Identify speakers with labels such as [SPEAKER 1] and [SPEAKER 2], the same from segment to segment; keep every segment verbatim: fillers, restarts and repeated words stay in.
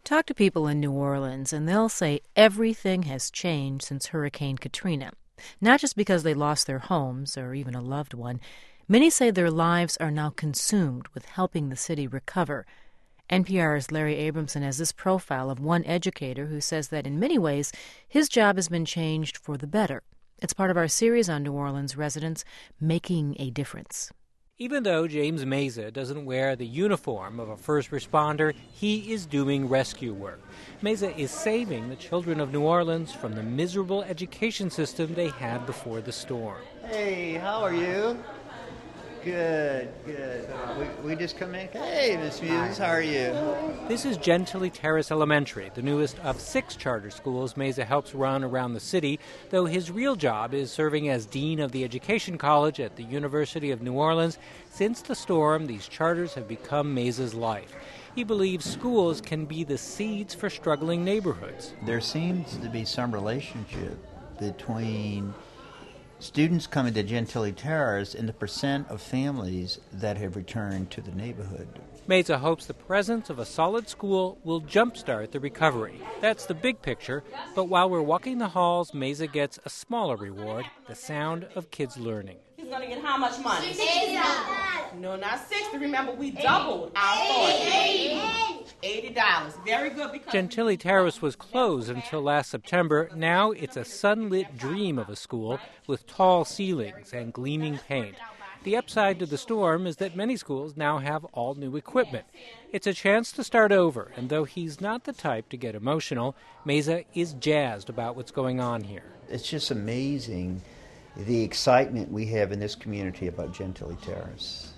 [SPEAKER 1] Talk to people in New Orleans, and they'll say everything has changed since Hurricane Katrina. Not just because they lost their homes or even a loved one. Many say their lives are now consumed with helping the city recover. N P R's Larry Abramson has this profile of one educator who says that in many ways his job has been changed for the better. It's part of our series on New Orleans residents, Making a Difference.
[SPEAKER 2] Even though James Meza doesn't wear the uniform of a first responder, he is doing rescue work. Meza is saving the children of New Orleans from the miserable education system they had before the storm.
[SPEAKER 3] Hey, how are you? Good, good. We, we just come in. Hey, Miss Muse, how are you?
[SPEAKER 2] This is Gentilly Terrace Elementary, the newest of six charter schools Meza helps run around the city, though his real job is serving as dean of the Education College at the University of New Orleans. Since the storm, these charters have become Meza's life. He believes schools can be the seeds for struggling neighborhoods.
[SPEAKER 3] There seems to be some relationship between students coming to Gentilly Terrace and the percent of families that have returned to the neighborhood.
[SPEAKER 2] Meza hopes the presence of a solid school will jumpstart the recovery. That's the big picture, but while we're walking the halls, Meza gets a smaller reward, the sound of kids learning.
[SPEAKER 4] He's going to get how much money? eighty dollars. No, not sixty. Remember, we doubled our forty. eighty dollars. Very good. Because
[SPEAKER 2] Gentilly Terrace was closed until last September. Now it's a sunlit dream of a school with tall ceilings and gleaming paint. The upside to the storm is that many schools now have all new equipment. It's a chance to start over, and though he's not the type to get emotional, Meza is jazzed about what's going on here.
[SPEAKER 3] It's just amazing the excitement we have in this community about Gentilly Terrace.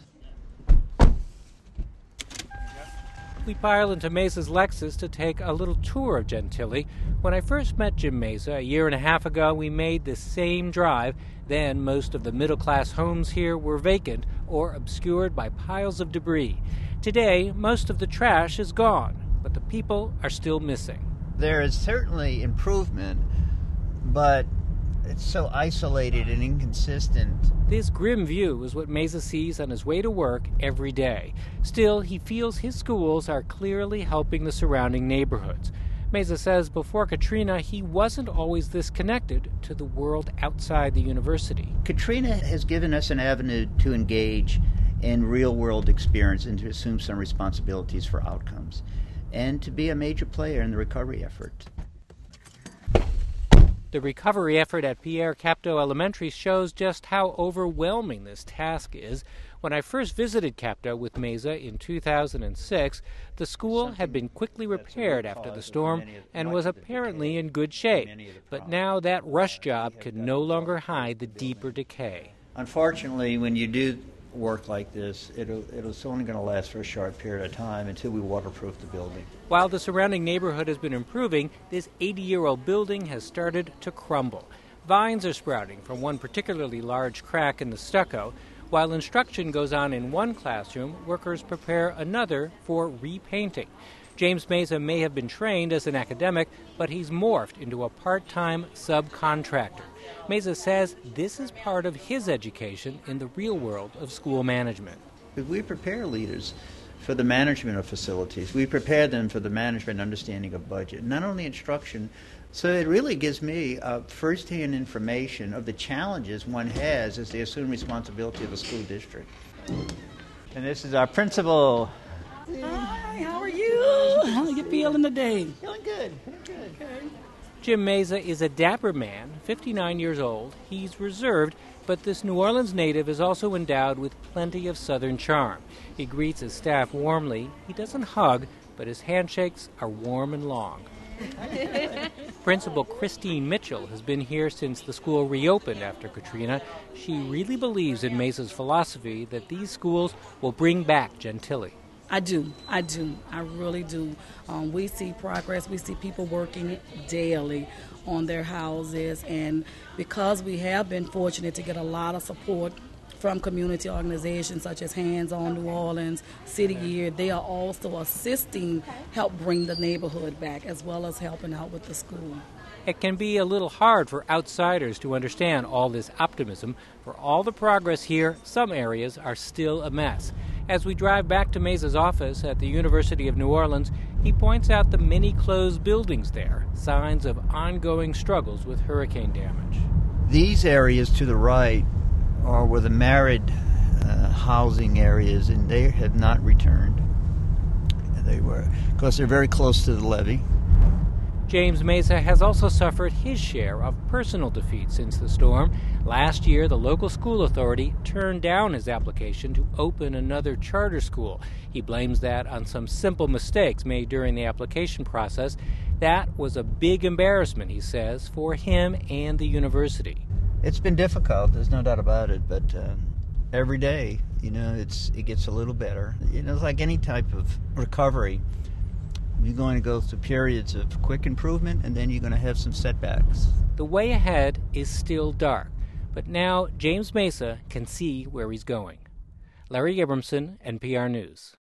[SPEAKER 2] We pile into Meza's Lexus to take a little tour of Gentilly. When I first met Jim Meza a year and a half ago, we made this same drive. Then most of the middle-class homes here were vacant or obscured by piles of debris. Today, most of the trash is gone, but the people are still missing.
[SPEAKER 3] There is certainly improvement, but it's so isolated and inconsistent.
[SPEAKER 2] This grim view is what Meza sees on his way to work every day. Still, he feels his schools are clearly helping the surrounding neighborhoods. Meza says before Katrina, he wasn't always this connected to the world outside the university.
[SPEAKER 3] Katrina has given us an avenue to engage in real-world experience and to assume some responsibilities for outcomes and to be a major player in the recovery effort.
[SPEAKER 2] The recovery effort at Pierre Capdeau Elementary shows just how overwhelming this task is. When I first visited Capdeau with Meza in two thousand six, the school had been quickly repaired after the storm and was apparently in good shape. But now that rush job can no longer hide the deeper decay.
[SPEAKER 3] Unfortunately, when you do work like this, it'll, it's only going to last for a short period of time until we waterproof the building.
[SPEAKER 2] While the surrounding neighborhood has been improving, this eighty-year-old building has started to crumble. Vines are sprouting from one particularly large crack in the stucco. While instruction goes on in one classroom, workers prepare another for repainting. James Meza may have been trained as an academic, but he's morphed into a part-time subcontractor. Meza says this is part of his education in the real world of school management.
[SPEAKER 3] We prepare leaders for the management of facilities. We prepare them for the management and understanding of budget, not only instruction. So it really gives me uh, first-hand information of the challenges one has as they assume responsibility of a school district. And this is our principal.
[SPEAKER 5] Hi, how are you? How are you feeling today?
[SPEAKER 3] Feeling good. Feeling good.
[SPEAKER 5] Okay.
[SPEAKER 2] Jim Meza is a dapper man, fifty-nine years old. He's reserved, but this New Orleans native is also endowed with plenty of Southern charm. He greets his staff warmly. He doesn't hug, but his handshakes are warm and long. Principal Christine Mitchell has been here since the school reopened after Katrina. She really believes in Meza's philosophy that these schools will bring back Gentilly.
[SPEAKER 5] I do. I do. I really do. Um, we see progress. We see people working daily on their houses. And because we have been fortunate to get a lot of support from community organizations such as Hands on New Orleans, City Year, they are also assisting help bring the neighborhood back as well as helping out with the school.
[SPEAKER 2] It can be a little hard for outsiders to understand all this optimism. For all the progress here, some areas are still a mess. As we drive back to Meza's office at the University of New Orleans, He points out the many closed buildings there, signs of ongoing struggles with hurricane damage.
[SPEAKER 3] These areas to the right are where the married uh, housing areas, and they have not returned. They were, because they're very close to the levee.
[SPEAKER 2] James Mesa has also suffered his share of personal defeat since the storm. Last year, the local school authority turned down his application to open another charter school. He blames that on some simple mistakes made during the application process. That was a big embarrassment, he says, for him and the university.
[SPEAKER 3] It's been difficult, there's no doubt about it, but uh, every day, you know, it's it gets a little better. You know, it's like any type of recovery. You're going to go through periods of quick improvement, and then you're going to have some setbacks.
[SPEAKER 2] The way ahead is still dark, but now James Mesa can see where he's going. Larry Abramson, N P R News.